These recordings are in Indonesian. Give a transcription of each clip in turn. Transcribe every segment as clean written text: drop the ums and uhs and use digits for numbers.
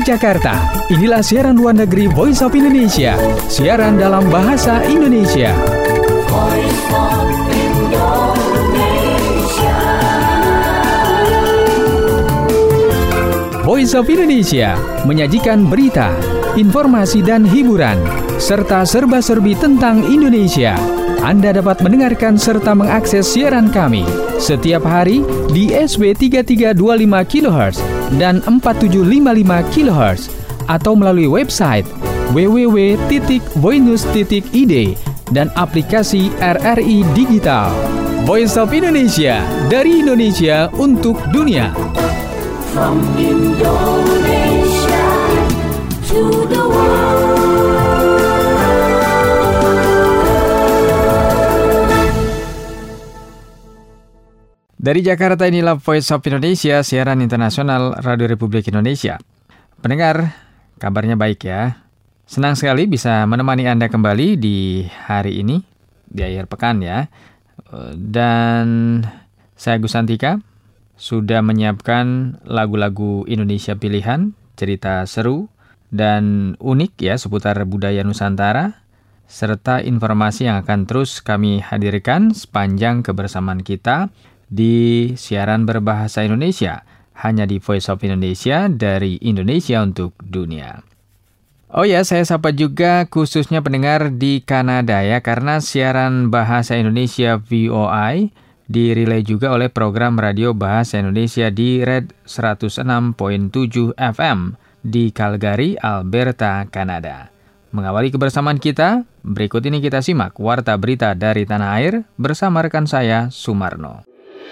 Dari Jakarta, inilah siaran luar negeri Voice of Indonesia, siaran dalam bahasa Indonesia. Voice of Indonesia. Voice of Indonesia menyajikan berita, informasi dan hiburan, serta serba-serbi tentang Indonesia. Anda dapat mendengarkan serta mengakses siaran kami setiap hari di SW 3325 kHz dan 4755 kHz atau melalui website www.voinews.id dan aplikasi RRI Digital. Voice of Indonesia, dari Indonesia untuk dunia. From Indonesia to the world. Dari Jakarta, inilah Voice of Indonesia, siaran internasional Radio Republik Indonesia. Pendengar, kabarnya baik ya. Senang sekali bisa menemani Anda kembali di hari ini, di akhir pekan ya. Dan saya Gus Santika sudah menyiapkan lagu-lagu Indonesia pilihan, cerita seru dan unik ya seputar budaya Nusantara, serta informasi yang akan terus kami hadirkan sepanjang kebersamaan kita di siaran berbahasa Indonesia, hanya di Voice of Indonesia, dari Indonesia untuk dunia. Oh ya, saya sapa juga khususnya pendengar di Kanada ya, karena siaran bahasa Indonesia VOI dirilai juga oleh program radio bahasa Indonesia di Red 106.7 FM di Calgary, Alberta, Kanada. Mengawali kebersamaan kita, berikut ini kita simak warta berita dari tanah air bersama rekan saya, Sumarno.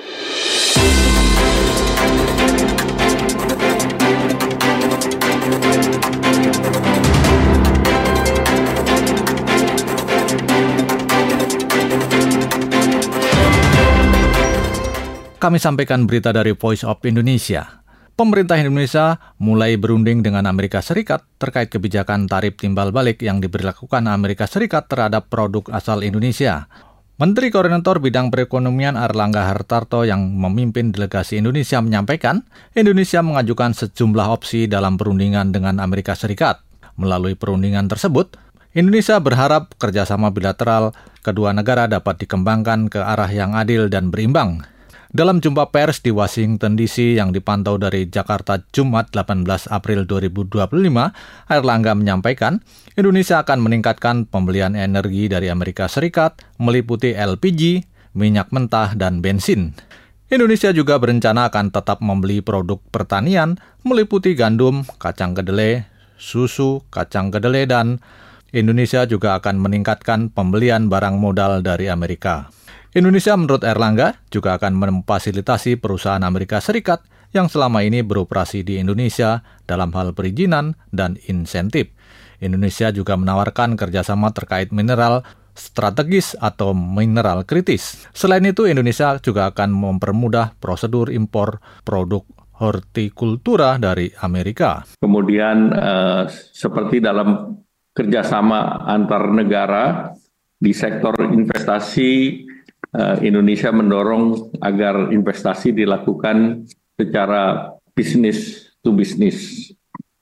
Kami sampaikan berita dari Voice of Indonesia. Pemerintah Indonesia mulai berunding dengan Amerika Serikat terkait kebijakan tarif timbal balik yang diberlakukan Amerika Serikat terhadap produk asal Indonesia. Menteri Koordinator Bidang Perekonomian Airlangga Hartarto yang memimpin delegasi Indonesia menyampaikan, Indonesia mengajukan sejumlah opsi dalam perundingan dengan Amerika Serikat. Melalui perundingan tersebut, Indonesia berharap kerjasama bilateral kedua negara dapat dikembangkan ke arah yang adil dan berimbang. Dalam jumpa pers di Washington DC yang dipantau dari Jakarta Jumat 18 April 2025, Airlangga menyampaikan Indonesia akan meningkatkan pembelian energi dari Amerika Serikat meliputi LPG, minyak mentah, dan bensin. Indonesia juga berencana akan tetap membeli produk pertanian meliputi gandum, kacang kedelai, susu, kacang kedelai, dan Indonesia juga akan meningkatkan pembelian barang modal dari Amerika. Indonesia menurut Airlangga juga akan memfasilitasi perusahaan Amerika Serikat yang selama ini beroperasi di Indonesia dalam hal perizinan dan insentif. Indonesia juga menawarkan kerjasama terkait mineral strategis atau mineral kritis. Selain itu, Indonesia juga akan mempermudah prosedur impor produk hortikultura dari Amerika. Kemudian seperti dalam kerjasama antar negara di sektor investasi, Indonesia mendorong agar investasi dilakukan secara bisnis to bisnis.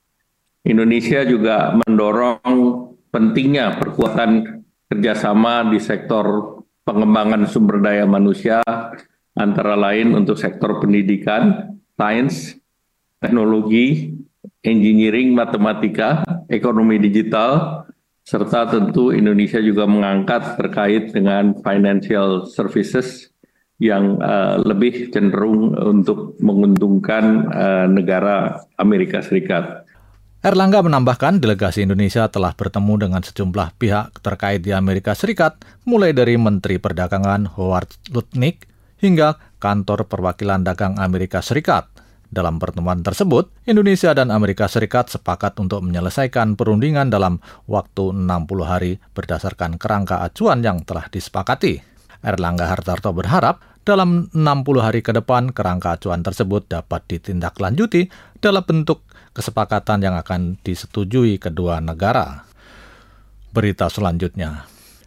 Indonesia juga mendorong pentingnya perkuatan kerjasama di sektor pengembangan sumber daya manusia, antara lain untuk sektor pendidikan, sains, teknologi, engineering, matematika, ekonomi digital, serta tentu Indonesia juga mengangkat terkait dengan financial services yang lebih cenderung untuk menguntungkan negara Amerika Serikat. Airlangga menambahkan delegasi Indonesia telah bertemu dengan sejumlah pihak terkait di Amerika Serikat, mulai dari Menteri Perdagangan Howard Lutnick hingga Kantor Perwakilan Dagang Amerika Serikat. Dalam pertemuan tersebut, Indonesia dan Amerika Serikat sepakat untuk menyelesaikan perundingan dalam waktu 60 hari berdasarkan kerangka acuan yang telah disepakati. Airlangga Hartarto berharap dalam 60 hari ke depan kerangka acuan tersebut dapat ditindaklanjuti dalam bentuk kesepakatan yang akan disetujui kedua negara. Berita selanjutnya.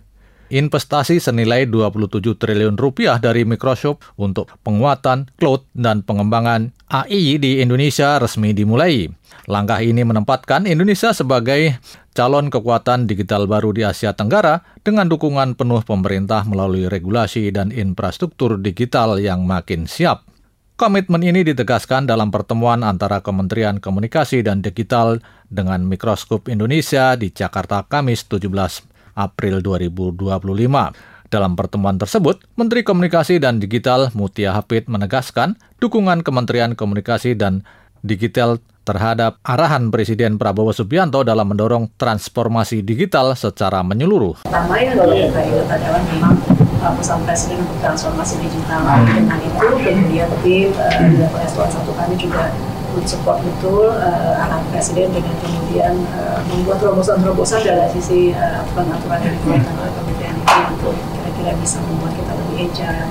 investasi senilai 27 triliun rupiah dari Microsoft untuk penguatan cloud dan pengembangan AI di Indonesia resmi dimulai. Langkah ini menempatkan Indonesia sebagai calon kekuatan digital baru di Asia Tenggara dengan dukungan penuh pemerintah melalui regulasi dan infrastruktur digital yang makin siap. Komitmen ini ditegaskan dalam pertemuan antara Kementerian Komunikasi dan Digital dengan Microsoft Indonesia di Jakarta Kamis 17 April 2025. Dalam pertemuan tersebut, Menteri Komunikasi dan Digital Mutia Hafid menegaskan dukungan Kementerian Komunikasi dan Digital terhadap arahan Presiden Prabowo Subianto dalam mendorong transformasi digital secara menyeluruh. Pertama yang kalau kita ingat adalah memang pesan Presiden untuk transformasi digital. Dengan itu kemudian tim di level eselon 1 kami juga support betul arahan Presiden dengan kemudian membuat terobosan-terobosan dari sisi pengaturan yang dikeluarkan oleh Kementerian itu untuk kira-kira bisa membuat kita lebih agile,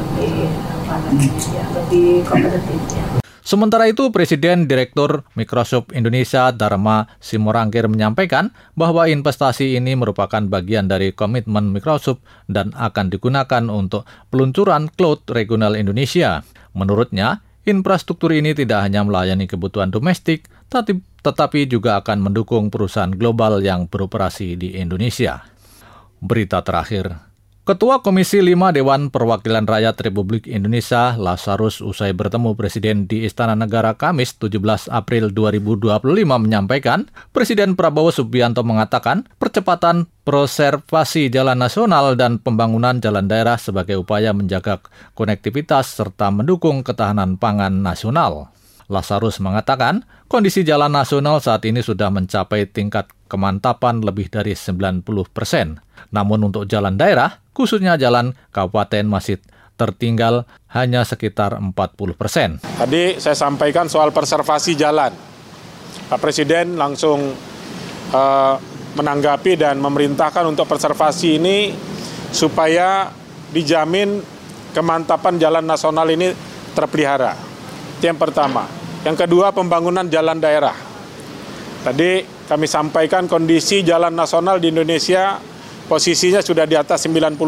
lebih kompetitif. Sementara itu, Presiden Direktur Microsoft Indonesia Dharma Simorangkir menyampaikan bahwa investasi ini merupakan bagian dari komitmen Microsoft dan akan digunakan untuk peluncuran cloud regional Indonesia. Menurutnya, infrastruktur ini tidak hanya melayani kebutuhan domestik, tetapi juga akan mendukung perusahaan global yang beroperasi di Indonesia. Berita terakhir. Ketua Komisi 5 Dewan Perwakilan Rakyat Republik Indonesia, Lazarus, usai bertemu Presiden di Istana Negara Kamis 17 April 2025 menyampaikan, Presiden Prabowo Subianto mengatakan percepatan preservasi jalan nasional dan pembangunan jalan daerah sebagai upaya menjaga konektivitas serta mendukung ketahanan pangan nasional. Lazarus mengatakan, kondisi jalan nasional saat ini sudah mencapai tingkat kemantapan lebih dari 90%. Namun untuk jalan daerah, khususnya jalan kabupaten masih tertinggal hanya sekitar 40%. Tadi saya sampaikan soal preservasi jalan. Pak Presiden langsung menanggapi dan memerintahkan untuk preservasi ini supaya dijamin kemantapan jalan nasional ini terpelihara. Itu yang pertama. Yang kedua, pembangunan jalan daerah. Tadi kami sampaikan kondisi jalan nasional di Indonesia posisinya sudah di atas 90%,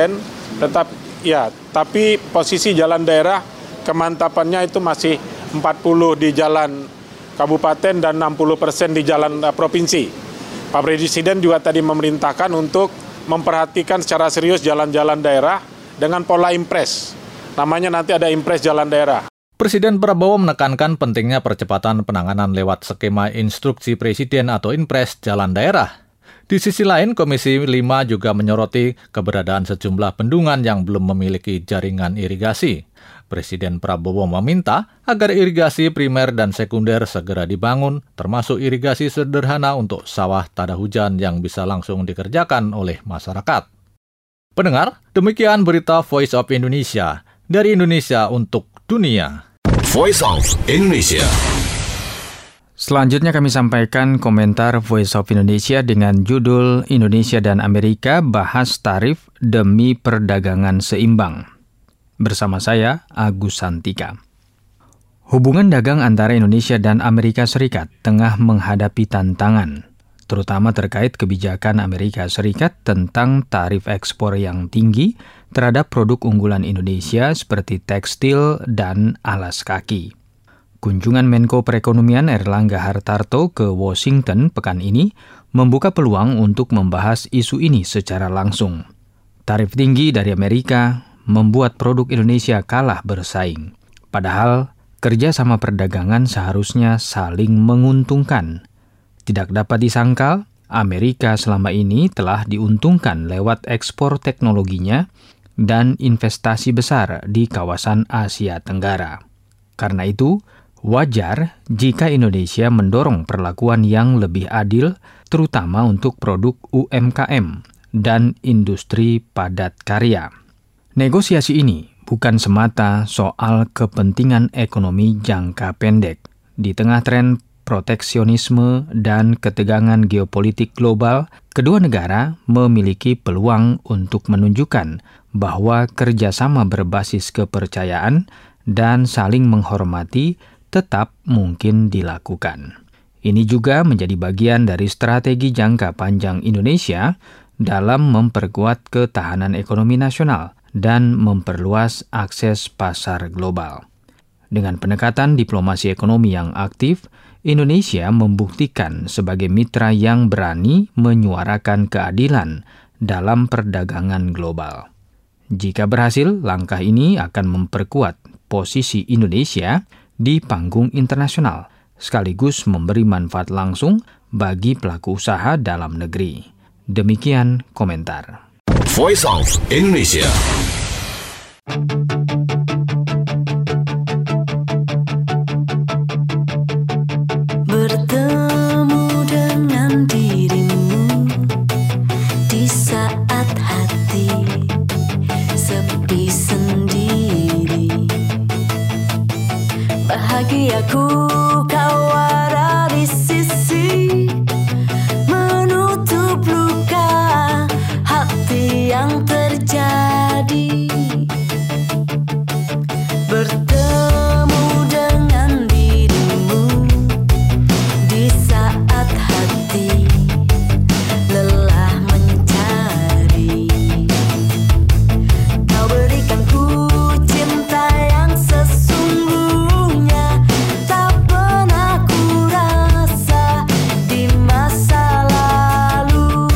tapi posisi jalan daerah kemantapannya itu masih 40% di jalan kabupaten dan 60% di jalan provinsi. Pak Presiden juga tadi memerintahkan untuk memperhatikan secara serius jalan-jalan daerah dengan pola impres. Namanya nanti ada impres jalan daerah. Presiden Prabowo menekankan pentingnya percepatan penanganan lewat skema instruksi Presiden atau impres jalan daerah. Di sisi lain, Komisi 5 juga menyoroti keberadaan sejumlah bendungan yang belum memiliki jaringan irigasi. Presiden Prabowo meminta agar irigasi primer dan sekunder segera dibangun, termasuk irigasi sederhana untuk sawah tada hujan yang bisa langsung dikerjakan oleh masyarakat. Pendengar, demikian berita Voice of Indonesia dari Indonesia untuk dunia. Voice of Indonesia. Selanjutnya kami sampaikan komentar Voice of Indonesia dengan judul Indonesia dan Amerika bahas tarif demi perdagangan seimbang. Bersama saya, Agus Santika. Hubungan dagang antara Indonesia dan Amerika Serikat tengah menghadapi tantangan, terutama terkait kebijakan Amerika Serikat tentang tarif ekspor yang tinggi terhadap produk unggulan Indonesia seperti tekstil dan alas kaki. Kunjungan Menko Perekonomian Erlangga Hartarto ke Washington pekan ini membuka peluang untuk membahas isu ini secara langsung. Tarif tinggi dari Amerika membuat produk Indonesia kalah bersaing. Padahal, kerjasama perdagangan seharusnya saling menguntungkan. Tidak dapat disangkal, Amerika selama ini telah diuntungkan lewat ekspor teknologinya dan investasi besar di kawasan Asia Tenggara. Karena itu, wajar jika Indonesia mendorong perlakuan yang lebih adil, terutama untuk produk UMKM dan industri padat karya. Negosiasi ini bukan semata soal kepentingan ekonomi jangka pendek. Di tengah tren proteksionisme dan ketegangan geopolitik global, kedua negara memiliki peluang untuk menunjukkan bahwa kerjasama berbasis kepercayaan dan saling menghormati tetap mungkin dilakukan. Ini juga menjadi bagian dari strategi jangka panjang Indonesia dalam memperkuat ketahanan ekonomi nasional dan memperluas akses pasar global. Dengan pendekatan diplomasi ekonomi yang aktif, Indonesia membuktikan sebagai mitra yang berani menyuarakan keadilan dalam perdagangan global. Jika berhasil, langkah ini akan memperkuat posisi Indonesia di panggung internasional, sekaligus memberi manfaat langsung bagi pelaku usaha dalam negeri. Demikian komentar. Voice of Indonesia. Bertemu dengan dirimu di saat hati sepi sendiri. Bahagiaku kau ada di sisi, menutup luka hati yang terjadi. Bertemu dengan dirimu di saat hati lelah mencari. Kau berikan ku cinta yang sesungguhnya, tak pernah ku rasa di masa lalu.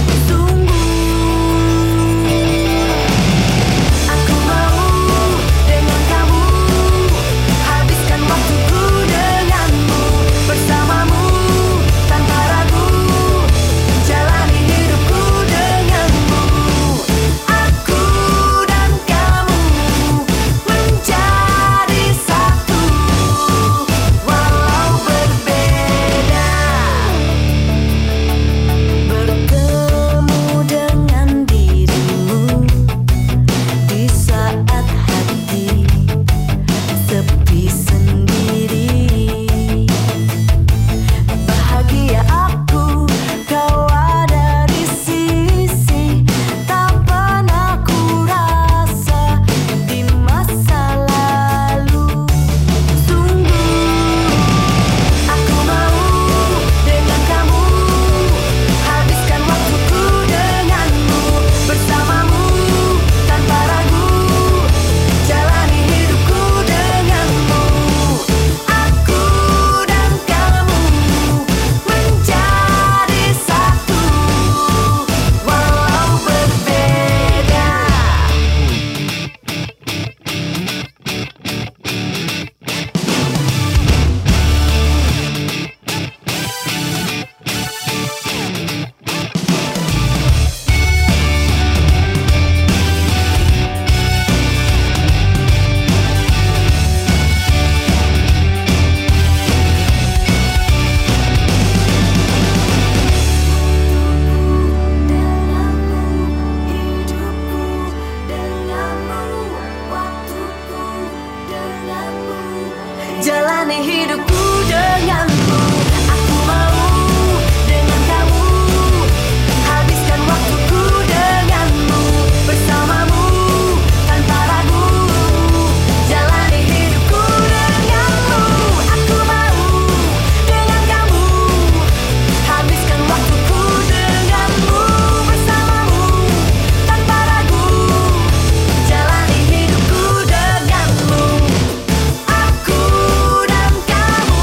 Sungguh aku mau dengan kamu habiskan waktuku denganmu, bersamamu tanpa ragu, jalani hidupku denganmu. Aku dan kamu menjadi satu, walau berbeda. Bertemu dengan dirimu di saat hati sepi sendiri. Bahagia aku kau ada di sisi, tak pernah ku rasa di masa lalu. Sungguh aku mau dengan kamu habiskan waktuku denganmu, bersamamu tanpa ragu, jalani hidupku denganmu. Aku dan kamu menjadi satu, walau berbeda. Jalani hidupku denganmu. Aku mau dengan kamu habiskan waktuku denganmu, bersamamu tanpa ragu, jalani hidupku denganmu. Aku mau dengan kamu habiskan waktuku denganmu, bersamamu tanpa ragu, jalani hidupku denganmu. Aku dan kamu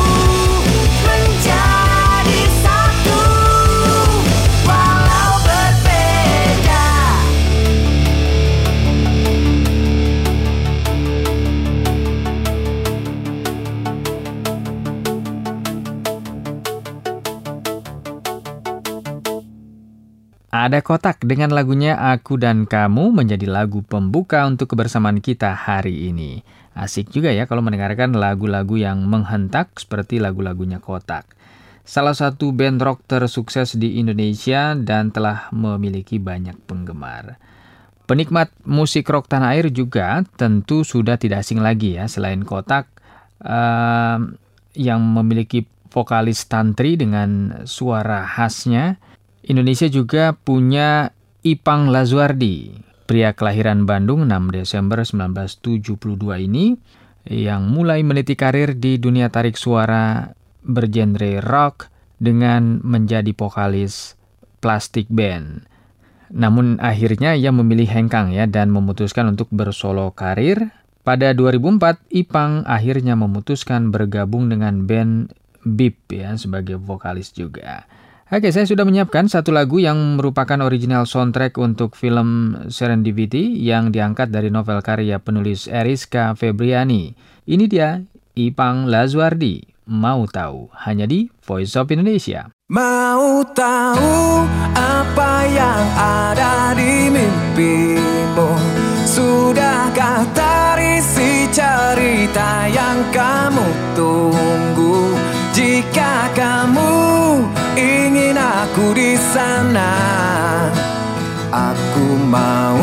menjadi satu, walau berbeda. Ada Kotak dengan lagunya Aku dan Kamu menjadi lagu pembuka untuk kebersamaan kita hari ini. Asik juga ya kalau mendengarkan lagu-lagu yang menghentak seperti lagu-lagunya Kotak. Salah satu band rock tersukses di Indonesia dan telah memiliki banyak penggemar. Penikmat musik rock tanah air juga tentu sudah tidak asing lagi ya, selain Kotak yang memiliki vokalis Tantri dengan suara khasnya. Indonesia juga punya Ipang Lazuardi, pria kelahiran Bandung 6 Desember 1972 ini, yang mulai meniti karir di dunia tarik suara bergenre rock dengan menjadi vokalis Plastik Band. Namun akhirnya ia memilih hengkang ya dan memutuskan untuk bersolo karir. Pada 2004, Ipang akhirnya memutuskan bergabung dengan band BIP ya sebagai vokalis juga. Oke, saya sudah menyiapkan satu lagu yang merupakan original soundtrack untuk film Serendipity yang diangkat dari novel karya penulis Eriska Febriani. Ini dia, Ipang Lazuardi, Mau Tahu, hanya di Voice of Indonesia. Mau tahu apa yang ada di mimpimu? Sudahkah terisi cerita yang kamu tunggu? Jika kamu ingin aku di sana, aku mau.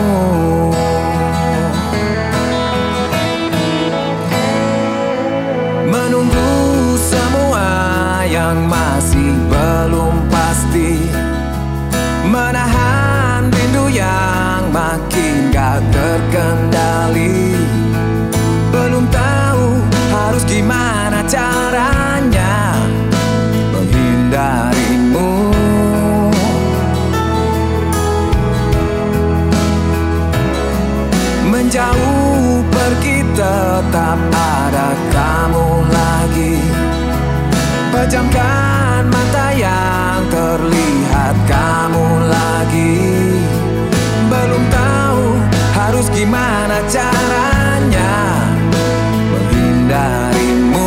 Menunggu semua yang masih belum pasti, menahan rindu yang makin gak terkendali. Belum tahu harus gimana caranya menghindarimu. Menjauh pergi tetap ada kamu lagi. Pejamkan mata yang terlihat kamu lagi. Belum tahu harus gimana caranya menghindarimu.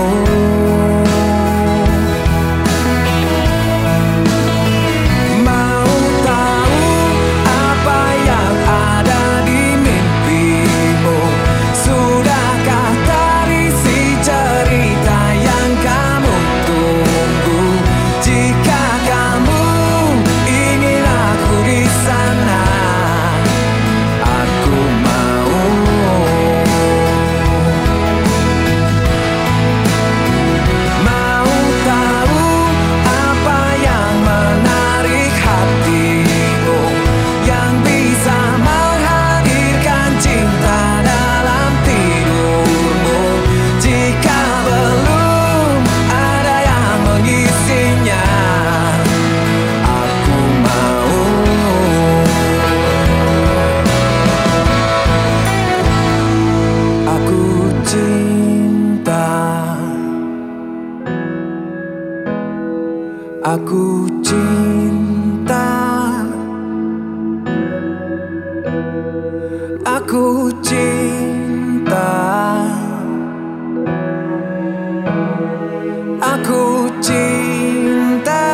Mau tahu apa yang ada di mimpimu? Sudahkah terisi cerita yang kamu tunggu? Jika kamu ingin aku di sana, aku mau. Mau tahu apa yang menarik hatimu, yang bisa menghadirkan cinta dalam tidurmu. Jika belum ada yang mengisinya, aku mau. Aku cinta, aku cinta, aku cinta, aku cinta.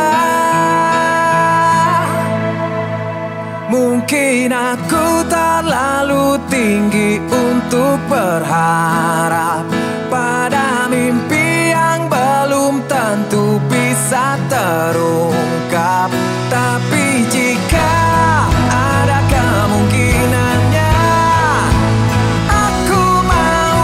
Mungkin aku terlalu tinggi untuk berharap pada mimpi yang belum tentu bisa terungkap. Tapi jika ada kemungkinannya, aku mau.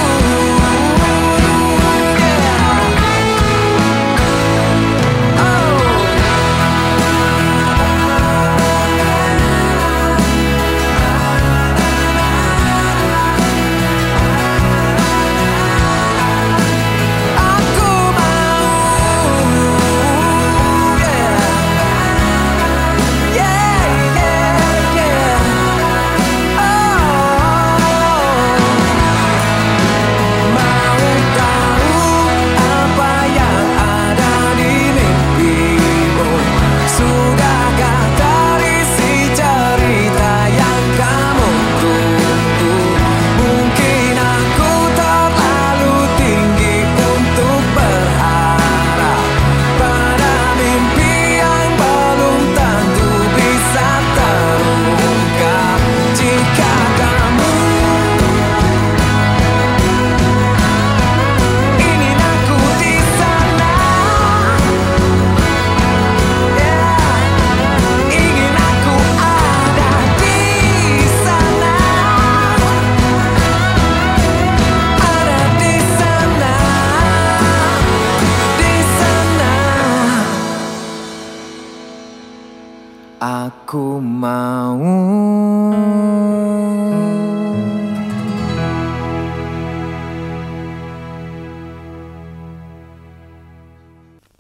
Aku Aku mau.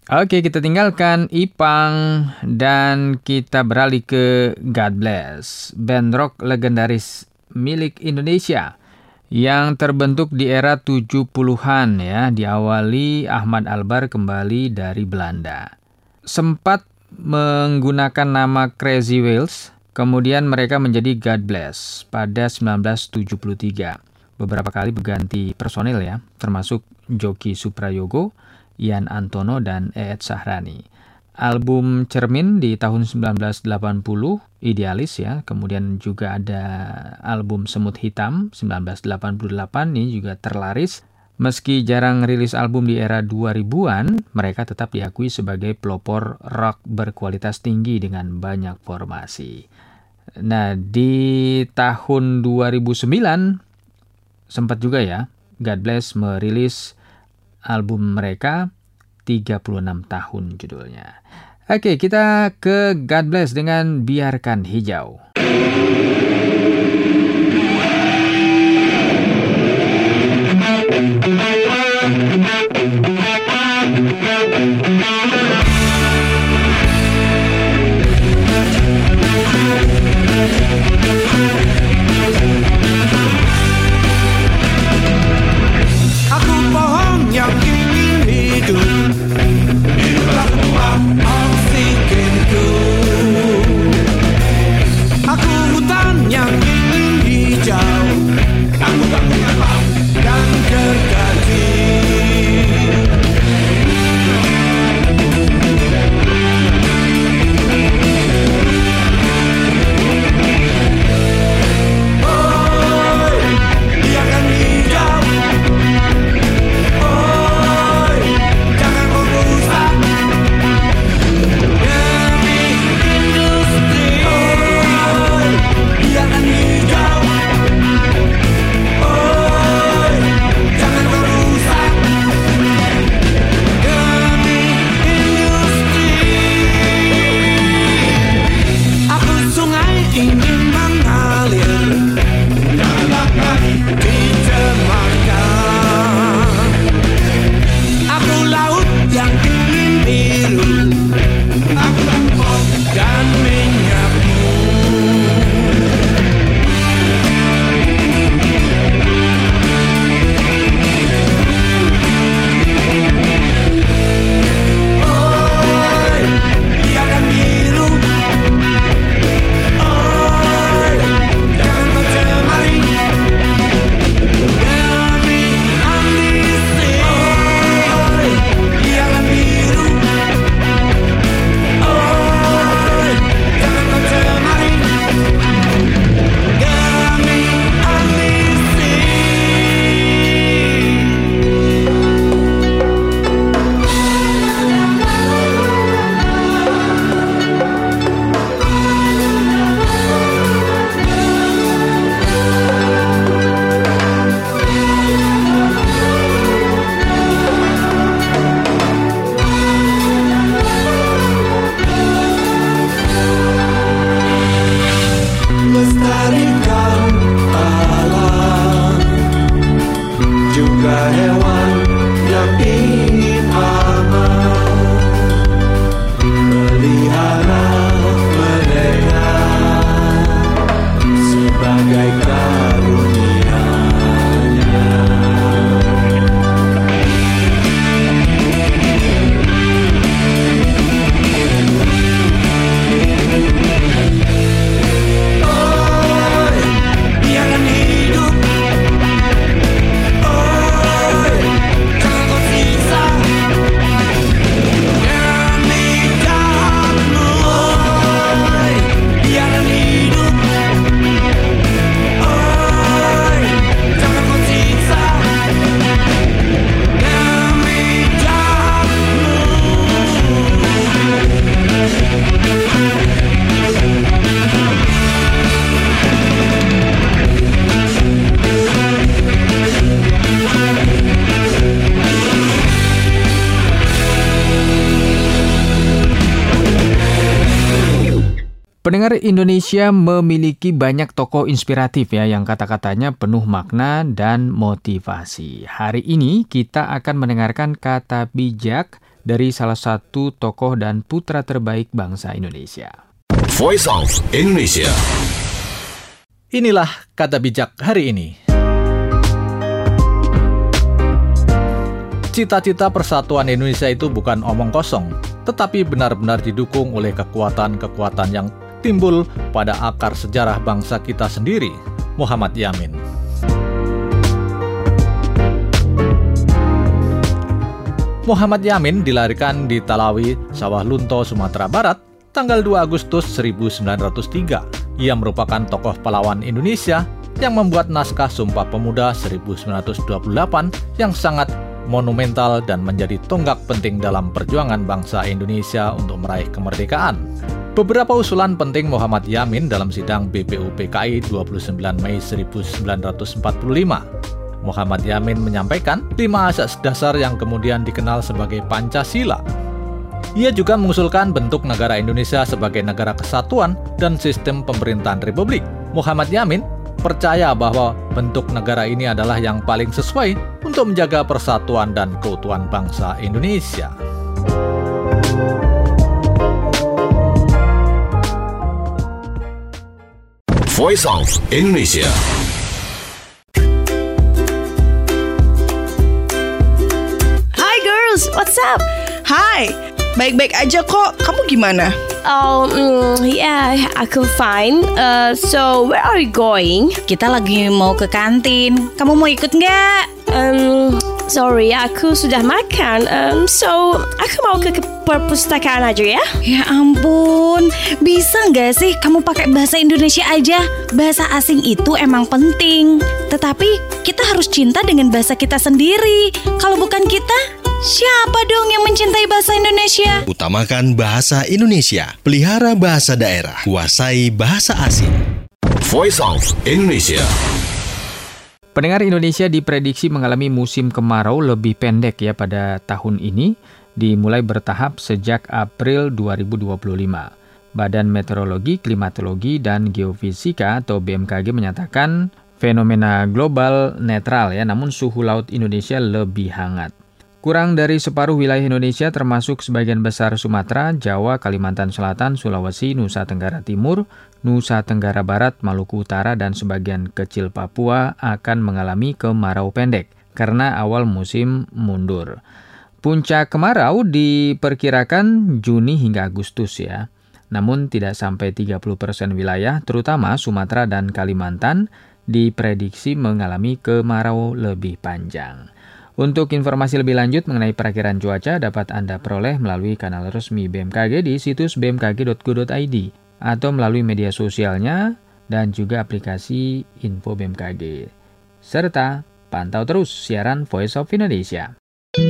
Oke, kita tinggalkan Ipang dan kita beralih ke God Bless, band rock legendaris milik Indonesia yang terbentuk di era 70-an ya, diawali Ahmad Albar kembali dari Belanda. Sempat menggunakan nama Crazy Wheels, kemudian mereka menjadi God Bless pada 1973. Beberapa kali berganti personil ya, termasuk Joki Suprayogo, Ian Antono, dan Eet Sahrani. Album Cermin di tahun 1980, Idealis ya. Kemudian juga ada album Semut Hitam 1988, ini juga terlaris. Meski jarang rilis album di era 2000-an, mereka tetap diakui sebagai pelopor rock berkualitas tinggi dengan banyak formasi. Nah, di tahun 2009 sempat juga ya, God Bless merilis album mereka 36 tahun judulnya. Oke, kita ke God Bless dengan Biarkan Hijau. Aku pohon yang ingin hidup, itulah ruang oksigenku. Aku hutan yang ingin hijau, aku bangun alam dan gergaji. Oi, biarkan hijau. Oi, jangan kau rusak demi industri. Oi, biarkan hijau. Oi, jangan kau rusak demi industri. Aku sungai ingin mengalir, janganlah kami dicemarkan. Aku laut yang ingin biru, aku rumput dan minyakmu. Oi, biarkan biru. Oi, jangan kau cemari demi ambisi. Oi, biarkan biru. Oi, jangan kau cemari demi ambisi. Lestarikan alam, juga hewan yang ingin aman. Pelihara mereka sebagai karunia-Nya. Oi, biarkan hidup. Oi, jangan kau siksa demi jahatmu. Oi, biarkan hidup. Oi, jangan kau siksa demi jahatmu. Pendengar, Indonesia memiliki banyak tokoh inspiratif ya yang kata-katanya penuh makna dan motivasi. Hari ini kita akan mendengarkan kata bijak dari salah satu tokoh dan putra terbaik bangsa Indonesia. Voice of Indonesia. Inilah kata bijak hari ini. Cita-cita persatuan Indonesia itu bukan omong kosong, tetapi benar-benar didukung oleh kekuatan-kekuatan yang timbul pada akar sejarah bangsa kita sendiri. Muhammad Yamin. Muhammad Yamin dilahirkan di Talawi, Sawah Lunto, Sumatera Barat, tanggal 2 Agustus 1903. Ia merupakan tokoh pahlawan Indonesia yang membuat naskah Sumpah Pemuda 1928 yang sangat monumental dan menjadi tonggak penting dalam perjuangan bangsa Indonesia untuk meraih kemerdekaan. Beberapa usulan penting Muhammad Yamin dalam sidang BPUPKI 29 Mei 1945. Muhammad Yamin menyampaikan 5 asas dasar yang kemudian dikenal sebagai Pancasila. Ia juga mengusulkan bentuk negara Indonesia sebagai negara kesatuan dan sistem pemerintahan republik. Muhammad Yamin percaya bahwa bentuk negara ini adalah yang paling sesuai untuk menjaga persatuan dan keutuhan bangsa Indonesia. Voice of Indonesia. Hi girls, what's up? Hai, baik-baik aja kok. Kamu gimana? Oh, yeah, aku fine. So, where are you going? Kita lagi mau ke kantin. Kamu mau ikut nggak? Sorry, aku sudah makan. So, aku mau ke perpustakaan aja ya. Ya ampun, bisa nggak sih kamu pakai bahasa Indonesia aja? Bahasa asing itu emang penting. Tetapi kita harus cinta dengan bahasa kita sendiri. Kalau bukan kita, siapa dong yang mencintai bahasa Indonesia? Utamakan bahasa Indonesia. Pelihara bahasa daerah. Kuasai bahasa asing. Voice of Indonesia. Pendengar, Indonesia diprediksi mengalami musim kemarau lebih pendek ya pada tahun ini, dimulai bertahap sejak April 2025. Badan Meteorologi, Klimatologi, dan Geofisika atau BMKG menyatakan fenomena global netral ya, namun suhu laut Indonesia lebih hangat. Kurang dari separuh wilayah Indonesia termasuk sebagian besar Sumatera, Jawa, Kalimantan Selatan, Sulawesi, Nusa Tenggara Timur, Nusa Tenggara Barat, Maluku Utara, dan sebagian kecil Papua akan mengalami kemarau pendek karena awal musim mundur. Puncak kemarau diperkirakan Juni hingga Agustus ya. Namun tidak sampai 30% wilayah, terutama Sumatera dan Kalimantan, diprediksi mengalami kemarau lebih panjang. Untuk informasi lebih lanjut mengenai perakiraan cuaca dapat Anda peroleh melalui kanal resmi BMKG di situs bmkg.go.id atau melalui media sosialnya dan juga aplikasi Info BMKG. Serta pantau terus siaran Voice of Indonesia.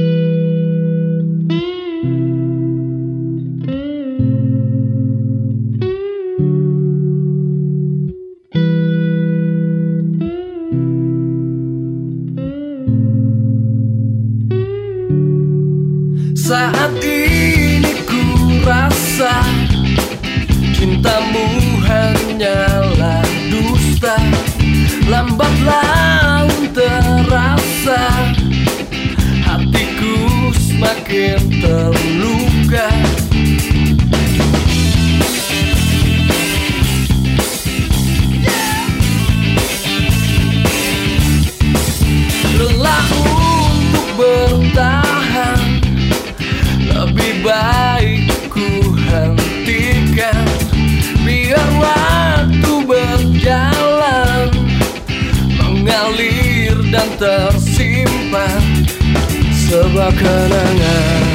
Saat ini ku rasa cintamu hanyalah dusta. Lambat laun terasa hatiku semakin terluka. Lelah untuk bertahan, lebih baik ku hentikan. Biar waktu berjalan, mengalir dan tersimpan sebuah kenangan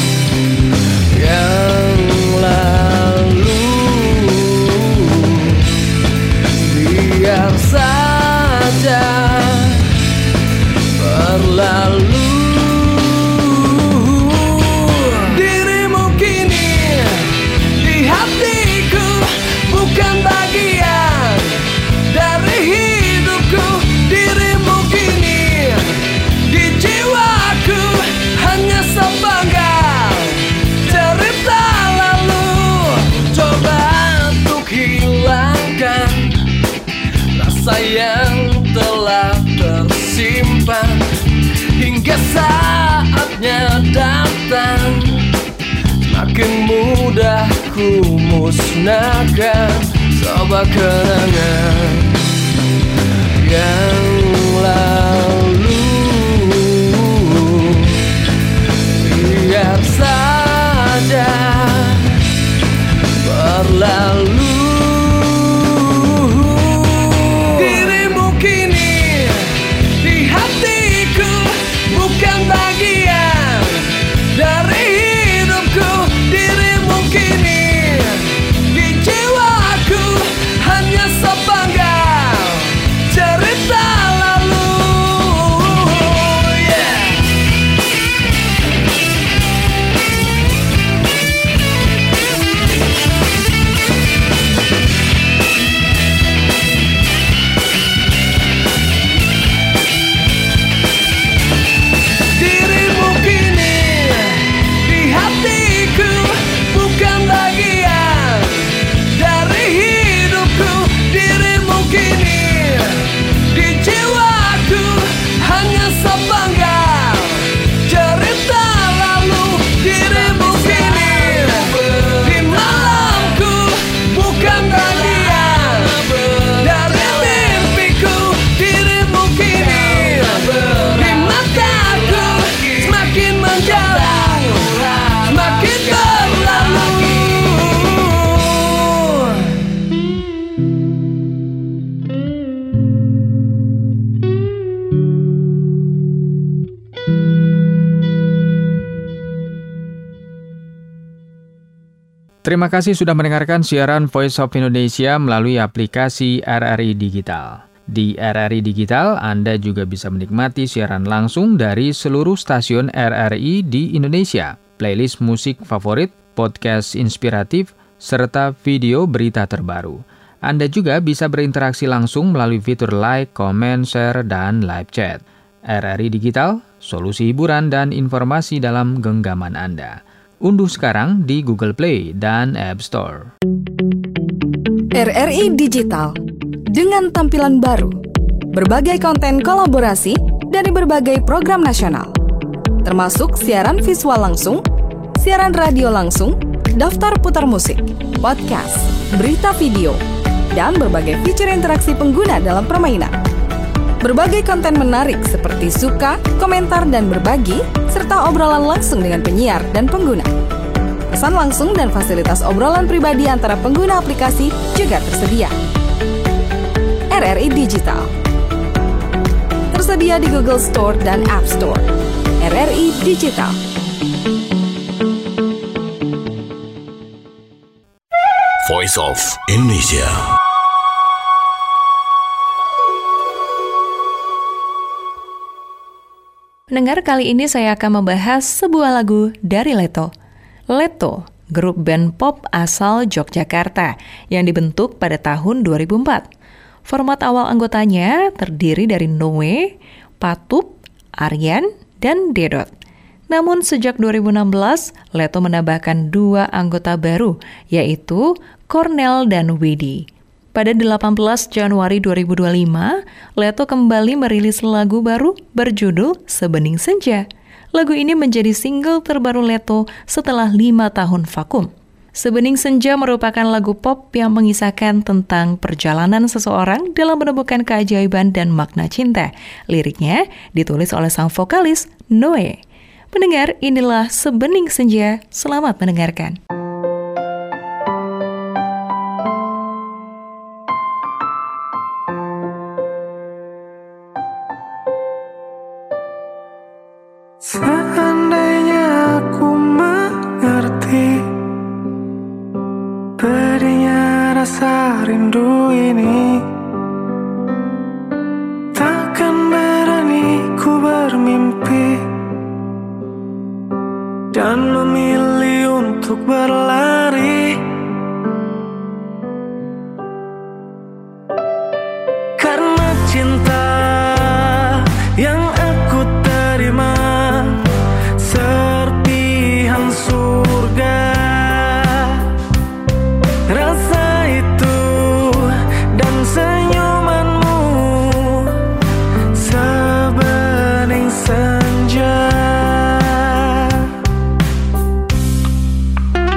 yang lalu. Biar saja berlalu. Bukan bagian dari hidupku, dirimu kini di jiwaku hanya sepenggal cerita lalu. Coba untuk hilangkan rasa yang telah tersimpan hingga saatnya datang. Mungkin mudah ku musnahkan sebuah kenangan yang lalu. Biar saja berlalu. Dirimu kini di hatiku bukan bagian dari hidupku. Dirimu kini di jiwaku hanya sepenggal cerita lalu. Dirimu kini di hatiku bukan bagian dari hidupku. Dirimu kini di jiwaku hanya sepenggal cerita lalu. Dirimu kini di malamku bukan bagian dari mimpiku. Dirimu kini di mataku semakin menjauh, semakin berlalu. Terima kasih sudah mendengarkan siaran Voice of Indonesia melalui aplikasi RRI Digital. Di RRI Digital, Anda juga bisa menikmati siaran langsung dari seluruh stasiun RRI di Indonesia, playlist musik favorit, podcast inspiratif, serta video berita terbaru. Anda juga bisa berinteraksi langsung melalui fitur like, comment, share, dan live chat. RRI Digital, solusi hiburan dan informasi dalam genggaman Anda. Unduh sekarang di Google Play dan App Store. RRI Digital dengan tampilan baru, berbagai konten kolaborasi dari berbagai program nasional, termasuk siaran visual langsung, siaran radio langsung, daftar putar musik, podcast, berita video, dan berbagai fitur interaksi pengguna dalam permainan. Berbagai konten menarik seperti suka, komentar, dan berbagi, serta obrolan langsung dengan penyiar dan pengguna. Pesan langsung dan fasilitas obrolan pribadi antara pengguna aplikasi juga tersedia. RRI Digital tersedia di Google Store dan App Store. RRI Digital. Voice of Indonesia. Pendengar, kali ini saya akan membahas sebuah lagu dari Leto. Leto, grup band pop asal Yogyakarta yang dibentuk pada tahun 2004. Format awal anggotanya terdiri dari Noe, Patup, Aryan, dan Dedot. Namun sejak 2016, Leto menambahkan 2 anggota baru, yaitu Cornel dan Widi. Pada 18 Januari 2025, Leto kembali merilis lagu baru berjudul Sebening Senja. Lagu ini menjadi single terbaru Leto setelah 5 tahun vakum. Sebening Senja merupakan lagu pop yang mengisahkan tentang perjalanan seseorang dalam menemukan keajaiban dan makna cinta. Liriknya ditulis oleh sang vokalis Noe. Pendengar, inilah Sebening Senja. Selamat mendengarkan. Seandainya aku mengerti pedihnya rasa rindu ini, takkan berani ku bermimpi dan memilih untuk berlari. Karena cinta yang aku terima serpihan surga, rasa itu dan senyumanmu sebening senja.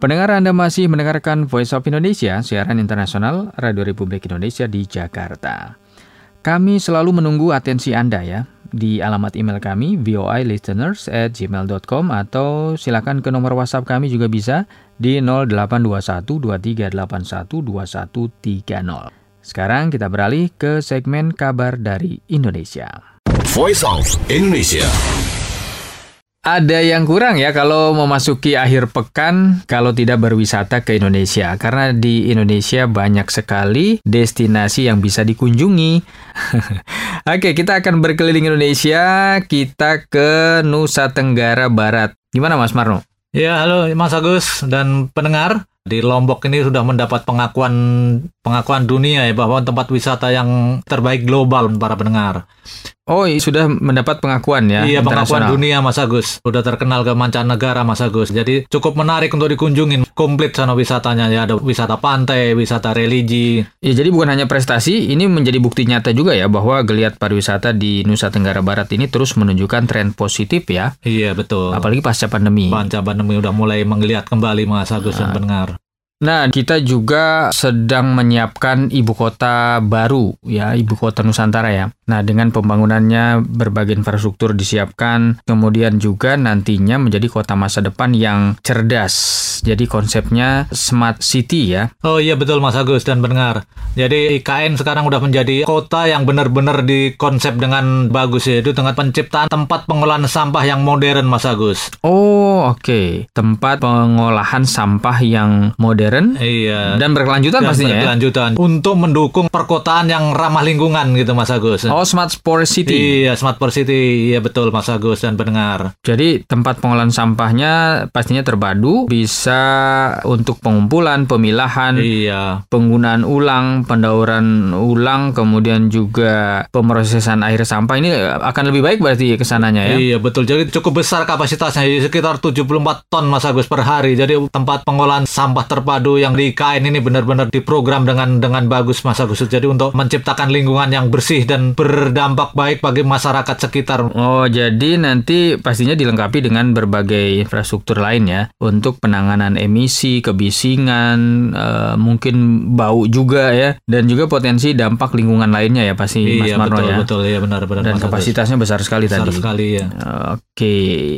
Pendengar, Anda masih mendengarkan Voice of Indonesia, siaran internasional Radio Republik Indonesia di Jakarta. Kami selalu menunggu atensi Anda ya, di alamat email kami voilisteners@gmail.com atau silakan ke nomor WhatsApp kami juga bisa di 0821-2381-2130. Sekarang kita beralih ke segmen kabar dari Indonesia. Voice of Indonesia. Ada yang kurang ya kalau memasuki akhir pekan kalau tidak berwisata ke Indonesia. Karena di Indonesia banyak sekali destinasi yang bisa dikunjungi. Oke, kita akan berkeliling Indonesia. Kita ke Nusa Tenggara Barat. Gimana Mas Marno? Ya, halo Mas Agus dan pendengar. Di Lombok ini sudah mendapat pengakuan dunia ya bahwa tempat wisata yang terbaik global para pendengar. Oh, sudah mendapat pengakuan ya? Iya, pengakuan dunia Mas Agus. Sudah terkenal ke mancanegara Mas Agus. Jadi cukup menarik untuk dikunjungin. Komplit sana wisatanya ya. Ada wisata pantai, wisata religi. Ya, jadi bukan hanya prestasi, ini menjadi bukti nyata juga ya bahwa geliat pariwisata di Nusa Tenggara Barat ini terus menunjukkan tren positif ya. Iya, betul. Apalagi pasca pandemi. Pasca pandemi udah mulai menggeliat kembali Mas Agus dan pendengar. Nah, kita juga sedang menyiapkan ibu kota baru, ya, ibu kota Nusantara ya. Nah, dengan pembangunannya berbagai infrastruktur disiapkan, kemudian juga nantinya menjadi kota masa depan yang cerdas. Jadi konsepnya Smart City ya. Oh iya betul Mas Agus dan pendengar. Jadi IKN sekarang udah menjadi kota yang benar-benar dikonsep dengan bagus ya. Itu dengan penciptaan tempat pengolahan sampah yang modern Mas Agus. Oh oke. Tempat pengolahan sampah yang modern. Iya. Dan berkelanjutan pastinya berkelanjutan. Untuk mendukung perkotaan yang ramah lingkungan gitu Mas Agus. Oh, Smart Forest City. Iya, Smart Forest City. Iya betul Mas Agus dan pendengar. Jadi tempat pengolahan sampahnya pastinya terpadu, bisa untuk pengumpulan, pemilahan, penggunaan ulang, pendauran ulang, kemudian juga pemrosesan akhir sampah. Ini akan lebih baik berarti kesananya ya? Iya betul. Jadi cukup besar kapasitasnya, sekitar 74 ton Mas Agus per hari. Jadi tempat pengolahan sampah terpadu yang di IKN ini benar-benar diprogram dengan bagus Mas Agus. Jadi untuk menciptakan lingkungan yang bersih dan berdampak baik bagi masyarakat sekitar. Oh, jadi nanti pastinya dilengkapi dengan berbagai infrastruktur lain ya untuk penanganan emisi, kebisingan, mungkin bau juga ya, dan juga potensi dampak lingkungan lainnya ya pasti Mas Marno ya. Betul, iya benar. Dan kapasitasnya besar sekali tadi. Besar sekali ya. Oke.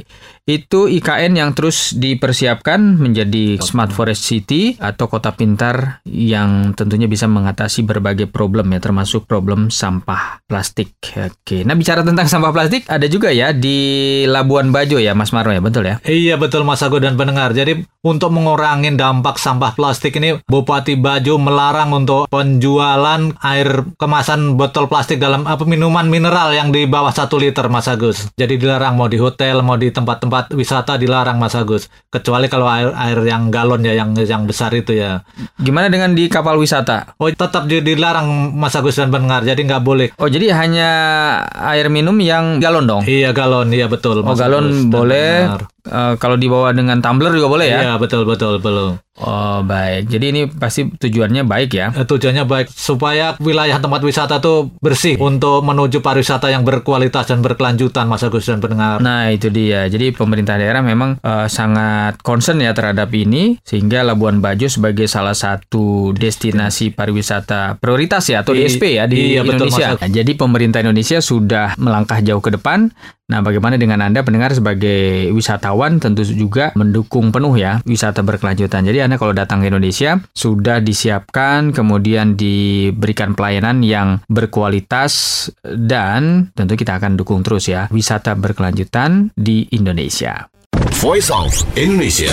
Itu IKN yang terus dipersiapkan menjadi Smart Forest City atau kota pintar yang tentunya bisa mengatasi berbagai problem ya, termasuk problem sampah plastik. Oke. Nah, bicara tentang sampah plastik ada juga ya di Labuan Bajo ya Mas Marno ya, betul ya? Iya betul Mas Agus dan pendengar. Jadi untuk mengurangi dampak sampah plastik ini Bupati Bajo melarang untuk penjualan air kemasan botol plastik dalam minuman mineral yang di bawah 1 liter Mas Agus. Jadi dilarang mau di hotel, mau di tempat-tempat wisata dilarang Mas Agus. Kecuali kalau air yang galon ya, yang besar itu ya. Gimana dengan di kapal wisata? Oh tetap dilarang Mas Agus dan pendengar. Jadi nggak boleh. Oh jadi hanya air minum yang galon dong? Iya galon, iya betul Mas galon Agus, boleh. Kalau dibawa dengan tumbler juga boleh ya? Iya betul belum. Oh baik, jadi ini pasti tujuannya baik ya? Tujuannya baik supaya wilayah tempat wisata tuh bersih untuk menuju pariwisata yang berkualitas dan berkelanjutan Mas Agus dan pendengar. Nah itu dia, jadi pemerintah daerah memang sangat concern ya terhadap ini, sehingga Labuan Bajo sebagai salah satu destinasi pariwisata prioritas ya atau DSP ya di Indonesia. Betul, jadi pemerintah Indonesia sudah melangkah jauh ke depan. Nah, bagaimana dengan Anda pendengar sebagai wisatawan tentu juga mendukung penuh ya wisata berkelanjutan. Jadi Anda kalau datang ke Indonesia sudah disiapkan, kemudian diberikan pelayanan yang berkualitas dan tentu kita akan dukung terus ya wisata berkelanjutan di Indonesia. Voice of Indonesia.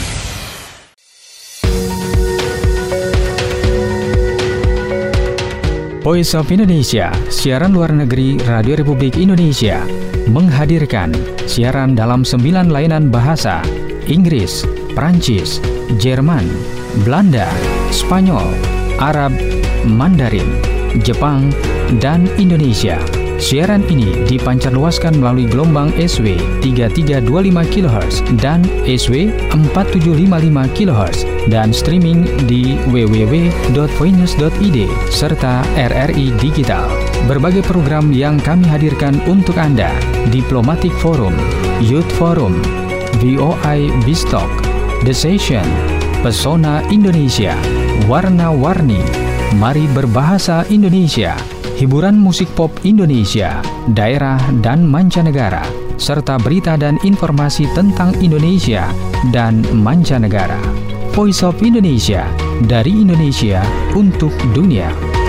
Voice of Indonesia, siaran luar negeri Radio Republik Indonesia, menghadirkan siaran dalam 9 lainan bahasa: Inggris, Prancis, Jerman, Belanda, Spanyol, Arab, Mandarin, Jepang, dan Indonesia. Siaran ini dipancarluaskan melalui gelombang SW 3325 kHz dan SW 4755 kHz dan streaming di www.voinews.id serta RRI Digital. Berbagai program yang kami hadirkan untuk Anda: Diplomatic Forum, Youth Forum, VOI Bistalk, The Session, Pesona Indonesia, warna-warni, mari berbahasa Indonesia, hiburan musik pop Indonesia, daerah dan mancanegara, serta berita dan informasi tentang Indonesia dan mancanegara. Voice of Indonesia, dari Indonesia untuk dunia.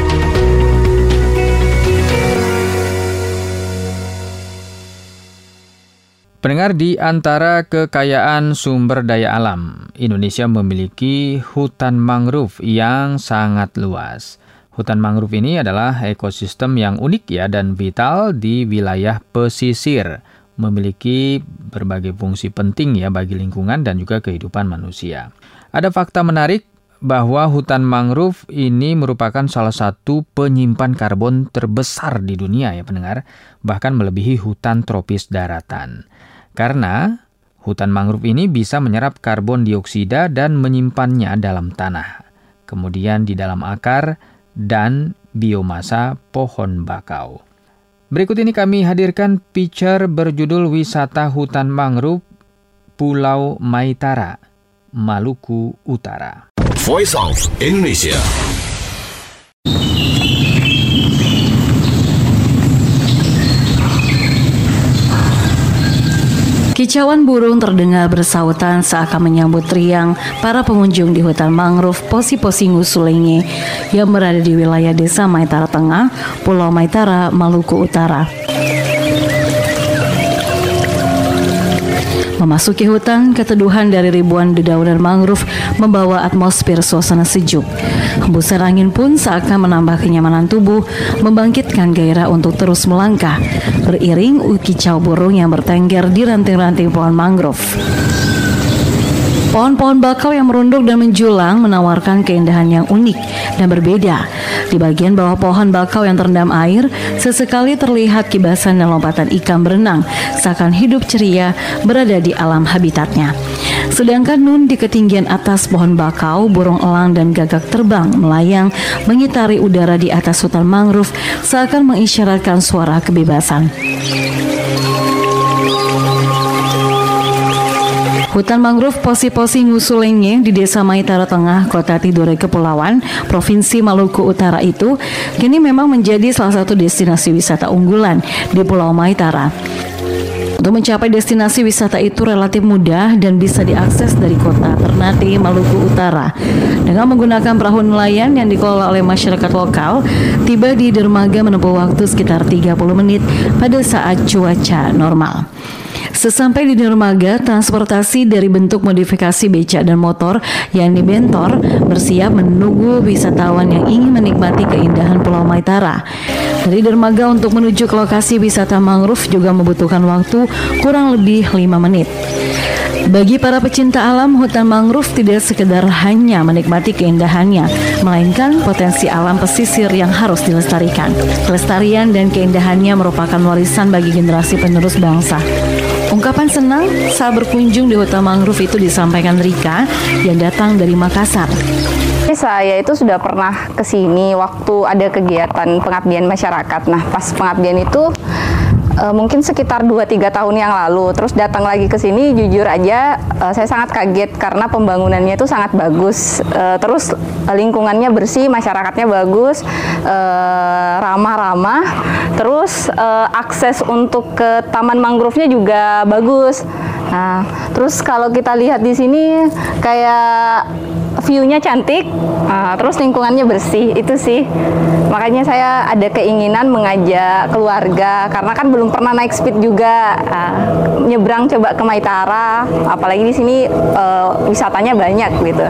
Pendengar, di antara kekayaan sumber daya alam, Indonesia memiliki hutan mangrove yang sangat luas. Hutan mangrove ini adalah ekosistem yang unik ya dan vital di wilayah pesisir, memiliki berbagai fungsi penting ya bagi lingkungan dan juga kehidupan manusia. Ada fakta menarik bahwa hutan mangrove ini merupakan salah satu penyimpan karbon terbesar di dunia ya pendengar, bahkan melebihi hutan tropis daratan. Karena hutan mangrove ini bisa menyerap karbon dioksida dan menyimpannya dalam tanah, kemudian di dalam akar dan biomasa pohon bakau. Berikut ini kami hadirkan picture berjudul Wisata Hutan Mangrove Pulau Maitara, Maluku Utara. Voice of Indonesia. Kicauan burung terdengar bersautan seakan menyambut riang para pengunjung di hutan mangrove Posi-Posi Ngusulenge yang berada di wilayah Desa Maitara Tengah, Pulau Maitara, Maluku Utara. Memasuki hutan, keteduhan dari ribuan dedaunan mangrove membawa atmosfer suasana sejuk. Hembusan angin pun seakan menambah kenyamanan tubuh, membangkitkan gairah untuk terus melangkah, beriring kicau burung yang bertengger di ranting-ranting pohon mangrove. Pohon-pohon bakau yang merunduk dan menjulang menawarkan keindahan yang unik dan berbeda. Di bagian bawah pohon bakau yang terendam air, sesekali terlihat kibasan dan lompatan ikan berenang, seakan hidup ceria berada di alam habitatnya. Sedangkan nun di ketinggian atas pohon bakau, burung elang dan gagak terbang melayang mengitari udara di atas hutan mangrove, seakan mengisyaratkan suara kebebasan. Hutan mangrove Posi-Posi Ngusulenge di Desa Maitara Tengah, Kota Tidore Kepulauan, Provinsi Maluku Utara itu kini memang menjadi salah satu destinasi wisata unggulan di Pulau Maitara. Untuk mencapai destinasi wisata itu relatif mudah dan bisa diakses dari kota Ternate, Maluku Utara. Dengan menggunakan perahu nelayan yang dikelola oleh masyarakat lokal, tiba di dermaga menempuh waktu sekitar 30 menit pada saat cuaca normal. Sesampai di dermaga, transportasi dari bentuk modifikasi becak dan motor yang dibentor bersiap menunggu wisatawan yang ingin menikmati keindahan Pulau Maitara. Dari dermaga untuk menuju ke lokasi wisata mangrove juga membutuhkan waktu kurang lebih 5 menit. Bagi para pecinta alam, hutan mangrove tidak sekedar hanya menikmati keindahannya, melainkan potensi alam pesisir yang harus dilestarikan. Kelestarian dan keindahannya merupakan warisan bagi generasi penerus bangsa. Ungkapan senang saat berkunjung di hutan mangrove itu disampaikan Rika yang datang dari Makassar. Saya itu sudah pernah ke sini waktu ada kegiatan pengabdian masyarakat. Nah, pas pengabdian itu mungkin sekitar 2-3 tahun yang lalu. Terus datang lagi ke sini, jujur aja saya sangat kaget karena pembangunannya itu sangat bagus. Terus lingkungannya bersih, masyarakatnya bagus, ramah-ramah. Terus akses untuk ke taman mangrove-nya juga bagus. Nah, terus kalau kita lihat di sini kayak view-nya cantik, terus lingkungannya bersih, itu sih. Makanya saya ada keinginan mengajak keluarga, karena kan belum pernah naik speed juga, nyebrang coba ke Maitara, apalagi di sini wisatanya banyak gitu.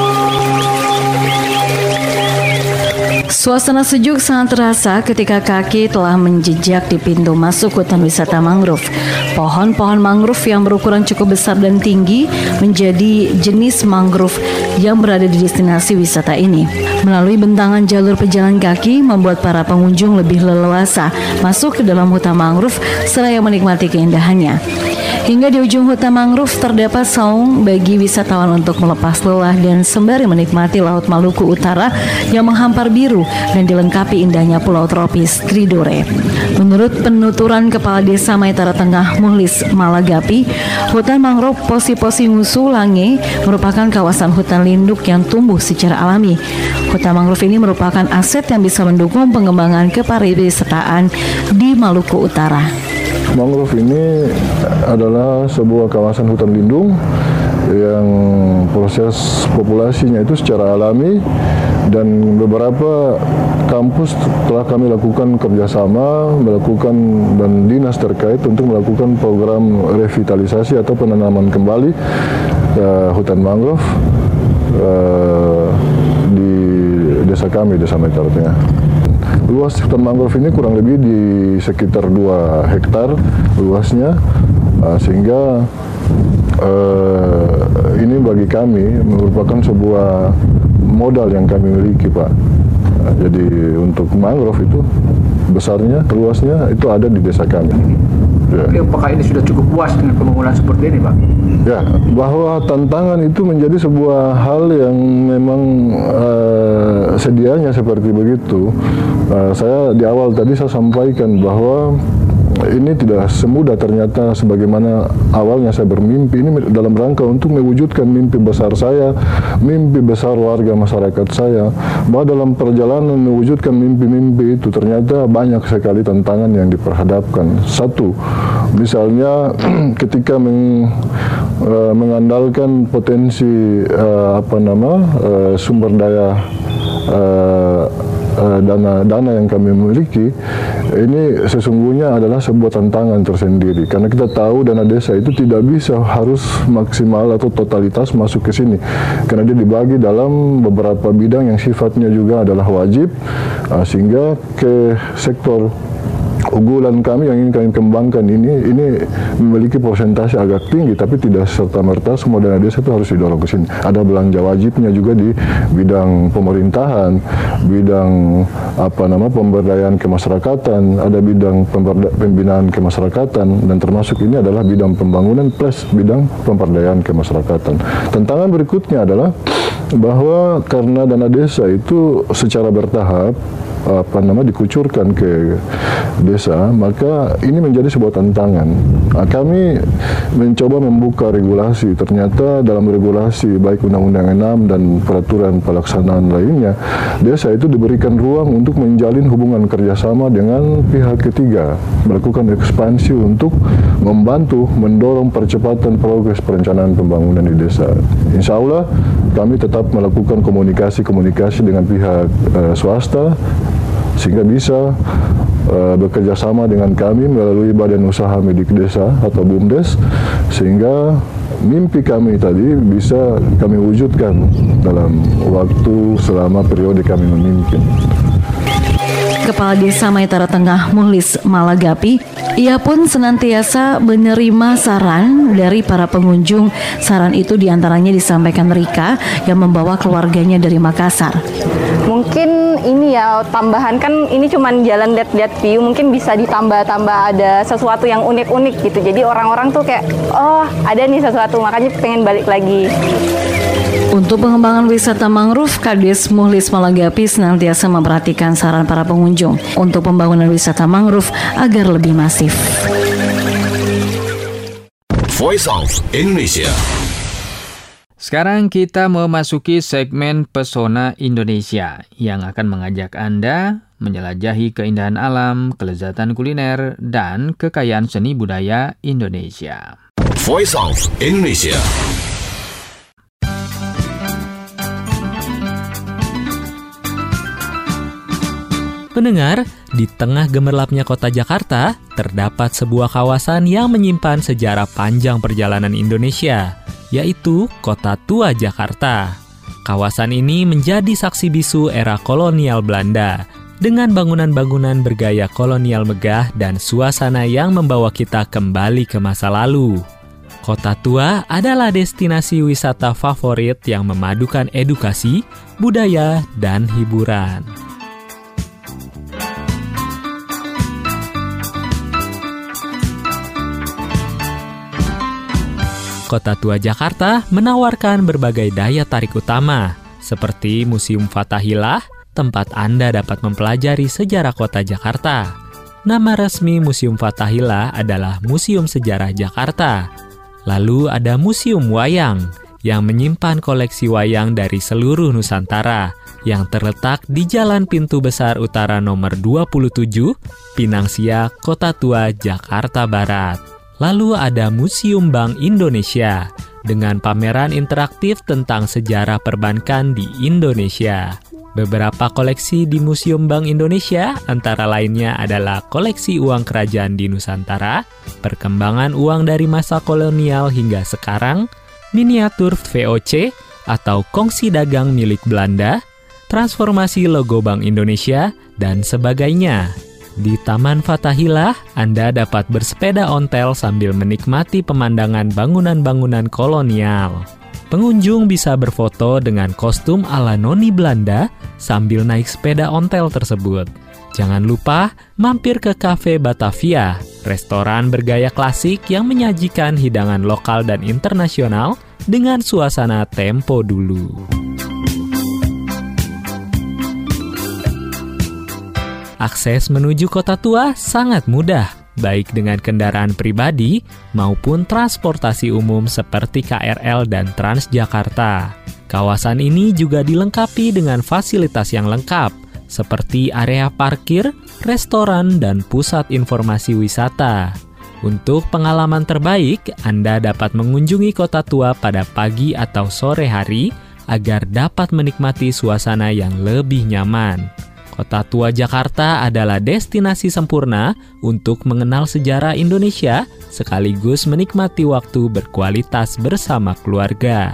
Suasana sejuk sangat terasa ketika kaki telah menjejak di pintu masuk hutan wisata mangrove. Pohon-pohon mangrove yang berukuran cukup besar dan tinggi menjadi jenis mangrove yang berada di destinasi wisata ini. Melalui bentangan jalur pejalan kaki membuat para pengunjung lebih leluasa masuk ke dalam hutan mangrove seraya menikmati keindahannya. Hingga di ujung hutan mangrove terdapat saung bagi wisatawan untuk melepas lelah dan sembari menikmati Laut Maluku Utara yang menghampar biru baru dan dilengkapi indahnya pulau tropis Tridore. Menurut penuturan Kepala Desa Maitara Tengah Muhlis Malagapi, hutan mangrove Posi-Posi Ngusu Lange merupakan kawasan hutan lindung yang tumbuh secara alami. Hutan mangrove ini merupakan aset yang bisa mendukung pengembangan kepariwisataan di Maluku Utara. Mangrove ini adalah sebuah kawasan hutan lindung yang proses populasinya itu secara alami, dan beberapa kampus telah kami lakukan kerjasama dan dinas terkait untuk melakukan program revitalisasi atau penanaman kembali hutan mangrove di desa kami, Desa Maitara Tengah. Luas hutan mangrove ini kurang lebih di sekitar 2 hektar luasnya, sehingga ini bagi kami merupakan sebuah modal yang kami miliki, Pak. Jadi untuk mangrove itu besarnya, luasnya itu ada di desa kami. Ya. Apakah ini sudah cukup puas dengan pembangunan seperti ini, Pak? Ya, bahwa tantangan itu menjadi sebuah hal yang memang sedianya seperti begitu. Saya di awal tadi saya sampaikan bahwa ini tidak semudah ternyata sebagaimana awalnya saya bermimpi. Ini dalam rangka untuk mewujudkan mimpi besar saya, mimpi besar warga masyarakat saya, bahwa dalam perjalanan mewujudkan mimpi-mimpi itu ternyata banyak sekali tantangan yang diperhadapkan. Satu, misalnya ketika mengandalkan potensi sumber daya dana yang kami miliki, ini sesungguhnya adalah sebuah tantangan tersendiri, karena kita tahu dana desa itu tidak bisa harus maksimal atau totalitas masuk ke sini, karena dia dibagi dalam beberapa bidang yang sifatnya juga adalah wajib, sehingga ke sektor unggulan kami yang ingin kami kembangkan ini memiliki persentase agak tinggi, tapi tidak serta-merta semua dana desa itu harus didorong ke sini. Ada belanja wajibnya juga di bidang pemerintahan, bidang pemberdayaan kemasyarakatan, ada bidang pembinaan kemasyarakatan, dan termasuk ini adalah bidang pembangunan plus bidang pemberdayaan kemasyarakatan. Tantangan berikutnya adalah bahwa karena dana desa itu secara bertahap dikucurkan ke desa, maka ini menjadi sebuah tantangan. Kami mencoba membuka regulasi, ternyata dalam regulasi baik Undang-Undang 6 dan peraturan pelaksanaan lainnya, desa itu diberikan ruang untuk menjalin hubungan kerjasama dengan pihak ketiga, melakukan ekspansi untuk membantu mendorong percepatan progres perencanaan pembangunan di desa. Insya Allah kami tetap melakukan komunikasi dengan pihak swasta, sehingga bisa bekerja sama dengan kami melalui Badan Usaha Milik Desa atau BUMDes, sehingga mimpi kami tadi bisa kami wujudkan dalam waktu selama periode kami memimpin. Kepala Desa Maitara Tengah Muhlis Malagapi, ia pun senantiasa menerima saran dari para pengunjung. Saran itu diantaranya disampaikan Rika yang membawa keluarganya dari Makassar. Mungkin ini ya tambahan, kan ini cuman jalan lihat view, mungkin bisa ditambah-tambah ada sesuatu yang unik-unik gitu. Jadi orang-orang tuh kayak, oh ada nih sesuatu, makanya pengen balik lagi. Untuk pengembangan wisata mangrove, Kades Muhlis Malagapi senantiasa memperhatikan saran para pengunjung untuk pembangunan wisata mangrove agar lebih masif. Voice of Indonesia. Sekarang kita memasuki segmen Pesona Indonesia yang akan mengajak Anda menjelajahi keindahan alam, kelezatan kuliner, dan kekayaan seni budaya Indonesia. Voice of Indonesia. Pendengar, di tengah gemerlapnya kota Jakarta, terdapat sebuah kawasan yang menyimpan sejarah panjang perjalanan Indonesia, yaitu Kota Tua Jakarta. Kawasan ini menjadi saksi bisu era kolonial Belanda, dengan bangunan-bangunan bergaya kolonial megah dan suasana yang membawa kita kembali ke masa lalu. Kota Tua adalah destinasi wisata favorit yang memadukan edukasi, budaya, dan hiburan. Kota Tua Jakarta menawarkan berbagai daya tarik utama, seperti Museum Fathahillah, tempat Anda dapat mempelajari sejarah kota Jakarta. Nama resmi Museum Fathahillah adalah Museum Sejarah Jakarta. Lalu ada Museum Wayang yang menyimpan koleksi wayang dari seluruh Nusantara yang terletak di Jalan Pintu Besar Utara nomor 27, Pinang Sia, Kota Tua, Jakarta Barat. Lalu ada Museum Bank Indonesia dengan pameran interaktif tentang sejarah perbankan di Indonesia. Beberapa koleksi di Museum Bank Indonesia antara lainnya adalah koleksi uang kerajaan di Nusantara, perkembangan uang dari masa kolonial hingga sekarang, miniatur VOC atau kongsi dagang milik Belanda, transformasi logo Bank Indonesia, dan sebagainya. Di Taman Fathahillah, Anda dapat bersepeda ontel sambil menikmati pemandangan bangunan-bangunan kolonial. Pengunjung bisa berfoto dengan kostum ala noni Belanda sambil naik sepeda ontel tersebut. Jangan lupa mampir ke Cafe Batavia, restoran bergaya klasik yang menyajikan hidangan lokal dan internasional dengan suasana tempo dulu. Akses menuju Kota Tua sangat mudah, baik dengan kendaraan pribadi maupun transportasi umum seperti KRL dan Transjakarta. Kawasan ini juga dilengkapi dengan fasilitas yang lengkap, seperti area parkir, restoran, dan pusat informasi wisata. Untuk pengalaman terbaik, Anda dapat mengunjungi Kota Tua pada pagi atau sore hari agar dapat menikmati suasana yang lebih nyaman. Kota Tua Jakarta adalah destinasi sempurna untuk mengenal sejarah Indonesia sekaligus menikmati waktu berkualitas bersama keluarga.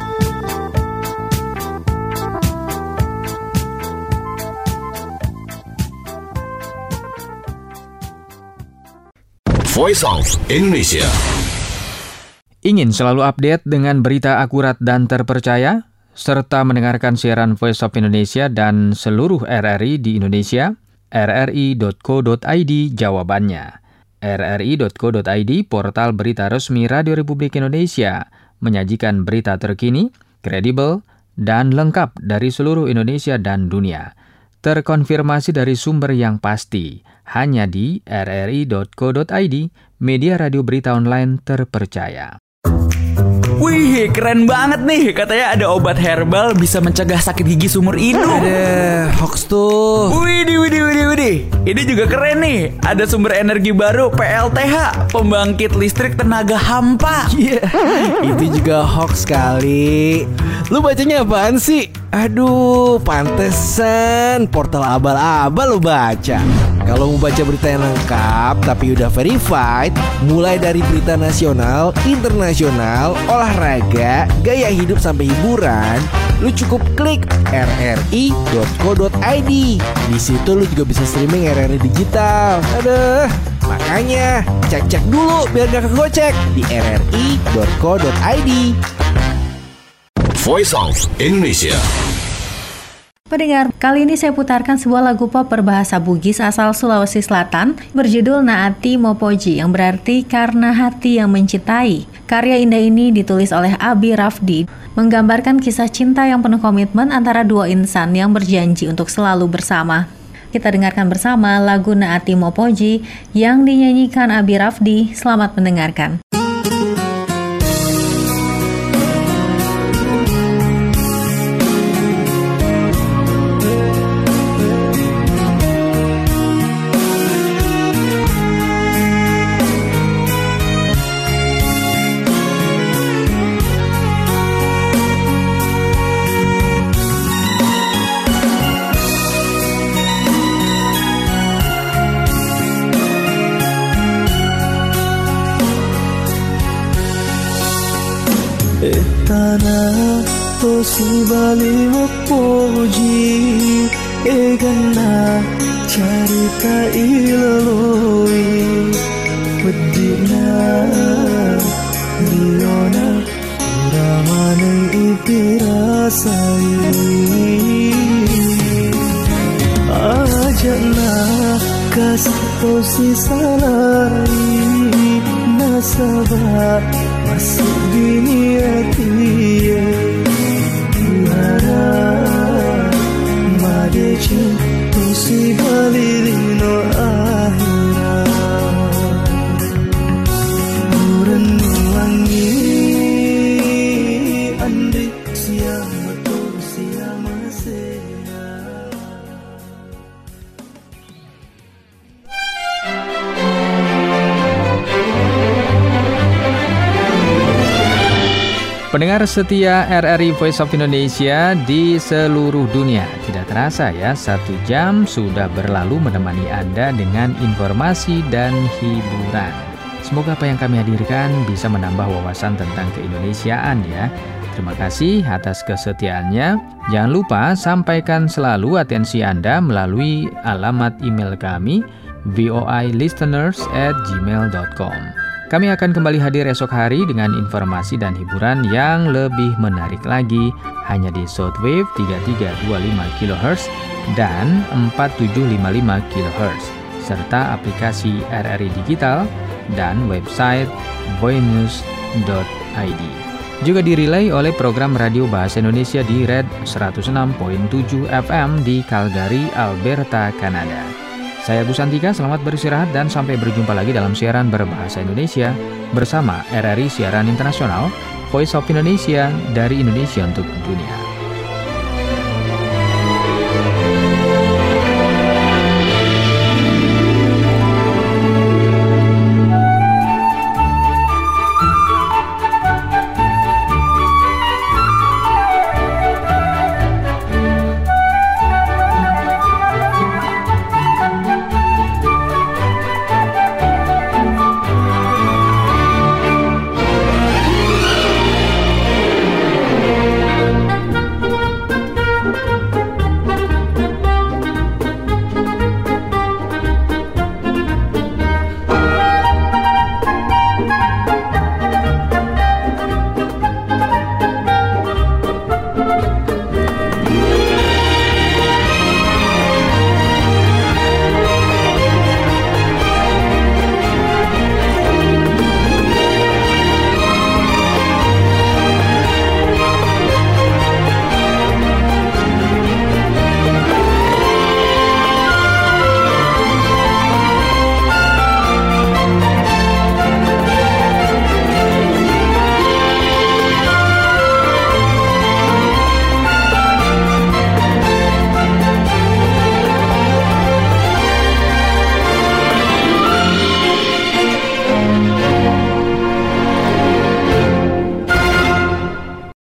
Voice of Indonesia. Ingin selalu update dengan berita akurat dan terpercaya? Serta mendengarkan siaran Voice of Indonesia dan seluruh RRI di Indonesia? rri.co.id jawabannya. rri.co.id, portal berita resmi Radio Republik Indonesia, menyajikan berita terkini, kredibel, dan lengkap dari seluruh Indonesia dan dunia. Terkonfirmasi dari sumber yang pasti, hanya di rri.co.id, media radio berita online terpercaya. Wih, keren banget nih. Katanya ada obat herbal bisa mencegah sakit gigi seumur hidup. Ada hoax tuh. Widih. Ini juga keren nih. Ada sumber energi baru PLTH, pembangkit listrik tenaga hampa. Iya, itu juga hoax kali. Lu bacanya apaan sih? Aduh, pantesan portal abal-abal lu baca. Kalau mau baca berita yang lengkap tapi udah verified, mulai dari berita nasional, internasional, olahraga, gaya hidup sampai hiburan, lu cukup klik rri.co.id. Di situ lu juga bisa streaming RRI digital. Aduh, makanya cek dulu biar gak kegocek di rri.co.id. Voice of Indonesia. Pendengar, kali ini saya putarkan sebuah lagu pop berbahasa Bugis asal Sulawesi Selatan berjudul Naati Mopoji yang berarti karena hati yang mencintai. Karya indah ini ditulis oleh Abi Rafdi, menggambarkan kisah cinta yang penuh komitmen antara dua insan yang berjanji untuk selalu bersama. Kita dengarkan bersama lagu Naati Mopoji yang dinyanyikan Abi Rafdi. Selamat mendengarkan. Tanah tosi bali mopoji egana carita ilaloi pedina diona ramanang ipirasai ajana kas tosi salari nasabah masuk dunia tiara made cinta Pendengar setia RRI Voice of Indonesia di seluruh dunia, tidak terasa ya, 1 jam sudah berlalu menemani Anda dengan informasi dan hiburan. Semoga apa yang kami hadirkan bisa menambah wawasan tentang keindonesiaan ya. Terima kasih atas kesetiaannya. Jangan lupa sampaikan selalu atensi Anda melalui alamat email kami voilisteners@gmail.com. Kami akan kembali hadir esok hari dengan informasi dan hiburan yang lebih menarik lagi hanya di shortwave 3325 kHz dan 4755 kHz serta aplikasi RRI Digital dan website voinews.id. Juga direlay oleh program Radio Bahasa Indonesia di Red 106.7 FM di Calgary, Alberta, Kanada. Saya Agus Santika, selamat beristirahat dan sampai berjumpa lagi dalam siaran berbahasa Indonesia bersama RRI Siaran Internasional, Voice of Indonesia dari Indonesia untuk dunia.